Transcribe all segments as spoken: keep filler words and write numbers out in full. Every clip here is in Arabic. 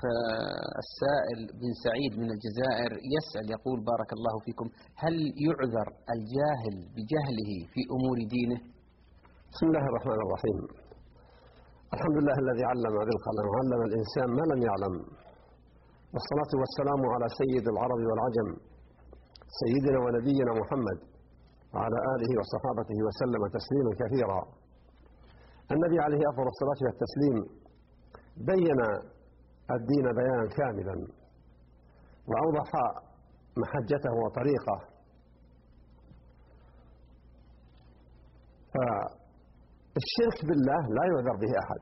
السائل بن سعيد من الجزائر يسأل يقول: بارك الله فيكم، هل يعذر الجاهل بجهله في أمور دينه؟ بسم الله الرحمن الرحيم. الحمد لله الذي علم بالقلم وعلم الإنسان ما لم يعلم، والصلاة والسلام على سيد العرب والعجم سيدنا ونبينا محمد وعلى آله وصحابته وسلم تسليما كثيرا. النبي عليه أفضل الصلاة والتسليم بين الدين بيانا كاملا وأوضح محجته وطريقه، فالشرك بالله لا يعذر به أحد.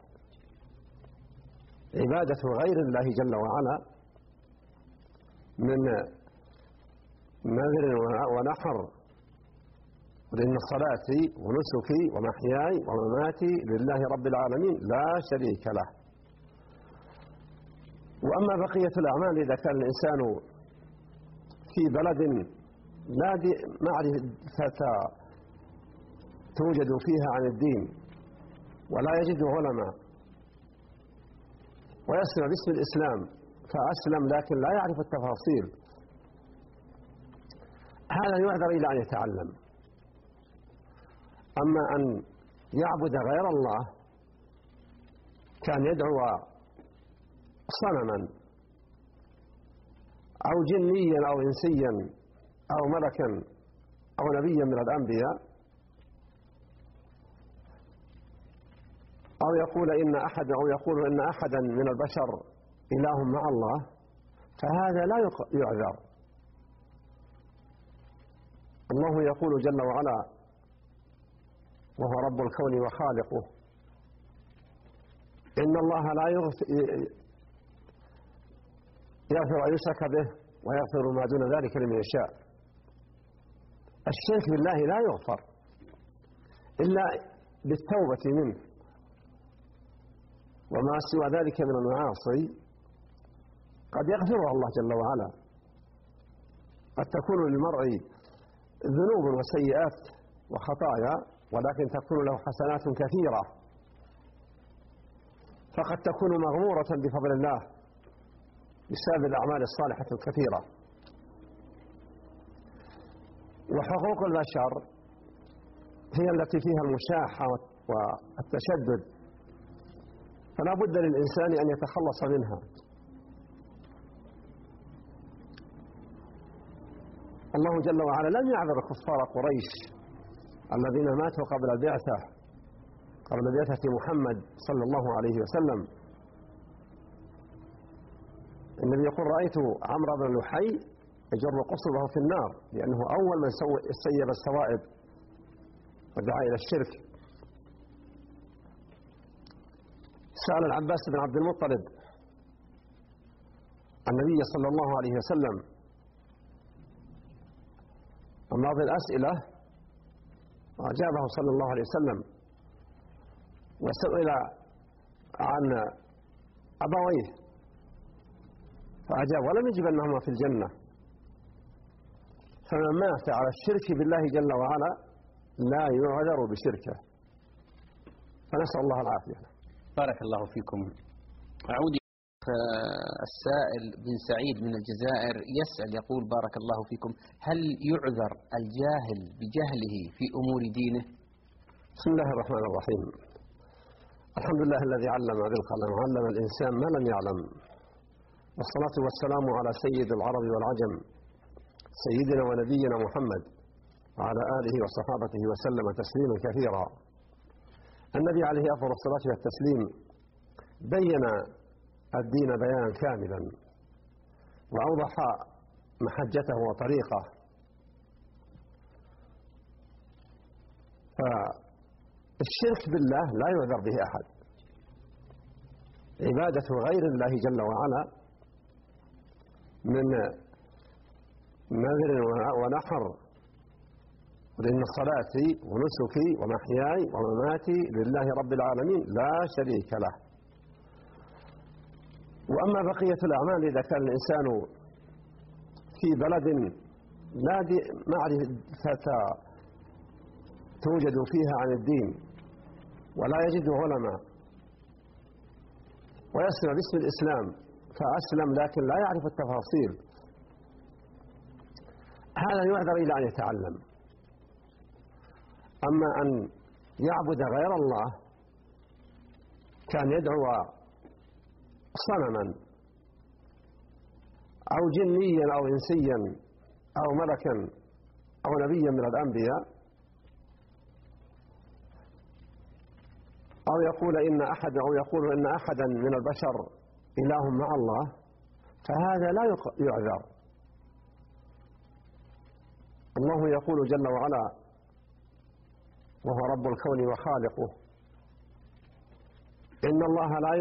عبادة غير الله جل وعلا من نذر ونحر، لأن صلاتي ونسكي ومحياي ومماتي لله رب العالمين لا شريك له. وأما بقية الأعمال إذا كان الإنسان في بلد لا معرفة توجد فيها عن الدين ولا يجد علماء ويسمع باسم الإسلام فأسلم لكن لا يعرف التفاصيل، هذا يعذر إلى أن يتعلم. أما أن يعبد غير الله كان يدعو صنما أو جنيا أو إنسيا أو ملكا أو نبيا من الأنبياء، أو يقول إن أحد أو يقول إن أحدا من البشر إله مع الله، فهذا لا يعذر. الله يقول جل وعلا وهو رب الكون وخالقه: إن الله لا يغفر أن يشرك به ويغفر ما دون ذلك لمن يشاء. الشرك بالله لا يغفر إلا بالتوبة منه، وما سوى ذلك من المعاصي قد يغفرها الله جل وعلا. قد تكون للمرء ذنوب وسيئات وخطايا ولكن تكون له حسنات كثيرة، فقد تكون مغمورة بفضل الله بسبب الأعمال الصالحة الكثيرة. وحقوق البشر هي التي فيها المشاحة والتشدد، فلا بد للإنسان أن يتخلص منها. الله جل وعلا لم يعذر كفار قريش الذين ماتوا قبل البعثة قبل بعثة محمد صلى الله عليه وسلم. النبي يقول: رأيت عمرو بن لحي يجر قصبه في النار، لأنه أول من سيب السوائب ودعا إلى الشرك. سأل العباس بن عبد المطلب النبي صلى الله عليه وسلم عن بعض الأسئلة وأجابه صلى الله عليه وسلم، وسئل عن أبويه فأجاب ولم يجب أنهما في الجنة. فمن مات على الشرك بالله جل وعلا لا يعذر بشركه، فنسأل الله العافية. بارك الله فيكم. أعود السائل بن سعيد من الجزائر يسأل يقول: بارك الله فيكم، هل يعذر الجاهل بجهله في أمور دينه؟ بسم الله الرحمن الرحيم. الحمد لله الذي علم بالقلم وعلم الإنسان ما لم يعلم، والصلاة والسلام على سيد العرب والعجم سيدنا ونبينا محمد وعلى آله وصحابته وسلم تسليما كثيرا. النبي عليه أفضل الصلاة والتسليم بين الدين بيانا كاملا وأوضح محجته وطريقه، فالشرك بالله لا يعذر به أحد. عبادة غير الله جل وعلا من نذر ونحر، لأن صلاتي ونسكي ومحياي ومماتي لله رب العالمين لا شريك له. وأما بقية الأعمال إذا كان الإنسان في بلد لا معرفة توجد فيها عن الدين ولا يجد علماء ويسمع باسم الإسلام فأسلم لكن لا يعرف التفاصيل، هذا يعذر إلى أن يتعلم. أما أن يعبد غير الله كان يدعو صنما أو جنيا أو إنسيا أو ملكا أو نبيا من الأنبياء، أو يقول إن أحد أو يقول إن أحدا من البشر إله مع الله، فهذا لا يعذر. الله يقول جل وعلا وهو رب الكون وخالقه: إن الله لا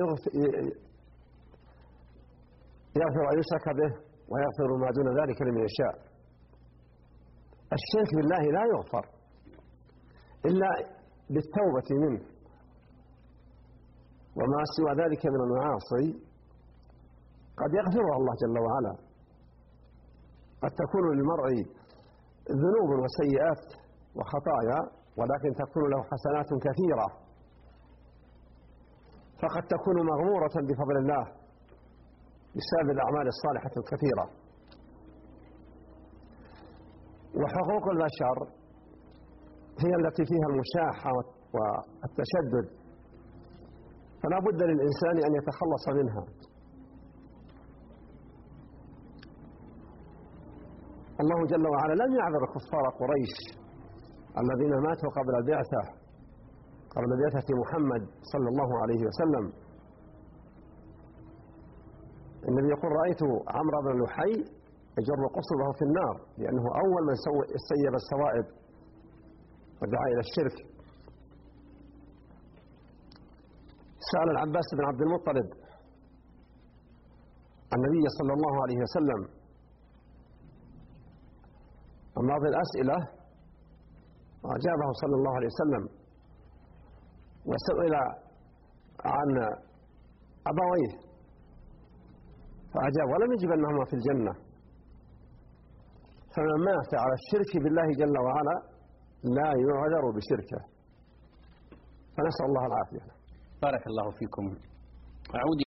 يغفر أن يشرك به ويغفر ما دون ذلك لمن يشاء. الشرك بالله لا يغفر إلا بالتوبة منه، وما سوى ذلك من المعاصي قد يغفرها الله جل وعلا. قد تكون للمرء ذنوب وسيئات وخطايا، ولكن تكون له حسنات كثيرة، فقد تكون مغمورة بفضل الله بسبب الأعمال الصالحة الكثيرة. وحقوق البشر هي التي فيها المشاحة والتشدد، فلا بد للإنسان أن يتخلص منها. الله جل وعلا لم يعذر كفار قريش الذين ماتوا قبل البعثة قبل بعثة محمد صلى الله عليه وسلم. النبي يقول: رأيت عمرو بن لحي يجر قصبه في النار، لأنه أول من سيب السوائب ودعا إلى الشرك. سأل العباس بن عبد المطلب النبي صلى الله عليه وسلم عن بعض الأسئلة وأجابه صلى الله عليه وسلم، وسئل عن أبويه فأجاب ولم يجب أنهما في الجنة. فمن مات على الشرك بالله جل وعلا لا يعذر بشركه، فنسأل الله العافية. بارك الله فيكم. أعود